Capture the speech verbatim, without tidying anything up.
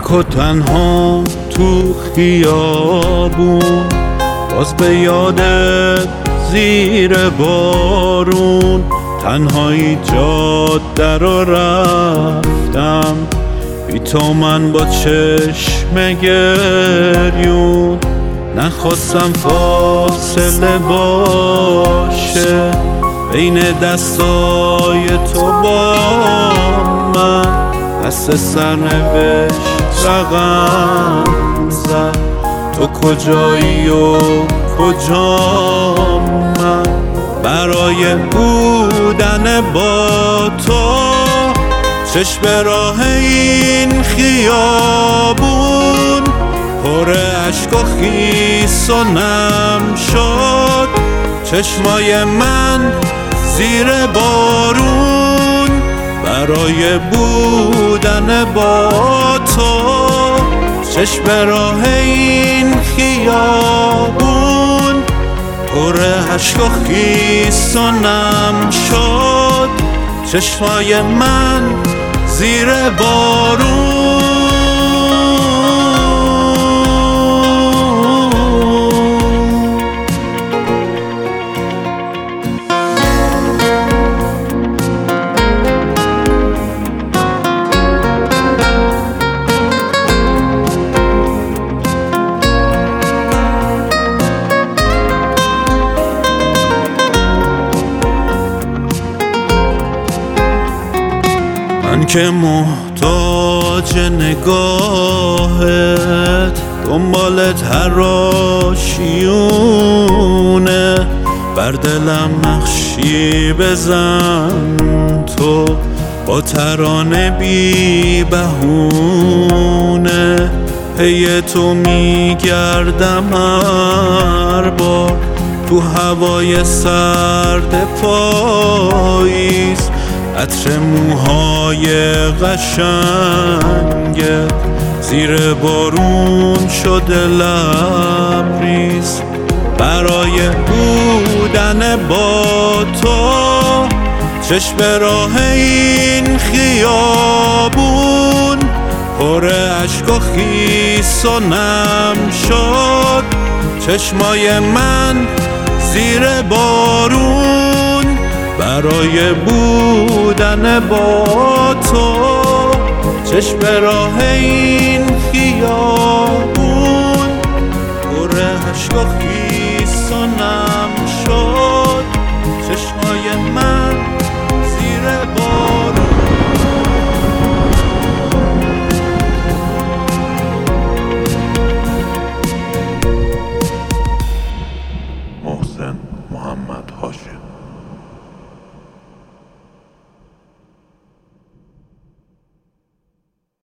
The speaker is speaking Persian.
تک و تنها تو خیابون، باز به یادت زیر بارون، تنهایی جاده رو رفتم، بی تو من با چشم گریون. نخواستم فاصله باشه بین دستای تو با من، دست سرنوشت رقم زد، تو کجایی و کجا من. برای بودن با تو چشم راه این خیابون، پر عشق و خیس و نم شد چشمای من زیر بارون. برای بودن با تو چشم راه این خیابون، پر عشق و خیس و نم شد چشمای من زیر بارون. من که محتاج نگاهت، دنبالت هر آشیونه، بر دلم نقشی بزن تو با ترانه بی بهونه. پی تو میگردم هر بار تو هوای سرد پاییز، عطر موهای قشنگت زیر بارون شده لبریز. برای بودن با تو چشم راه این خیابون، پر عشق و خیس و نم شد چشمای من زیر بارون. برای بودن با تو چشم راه این خیابون،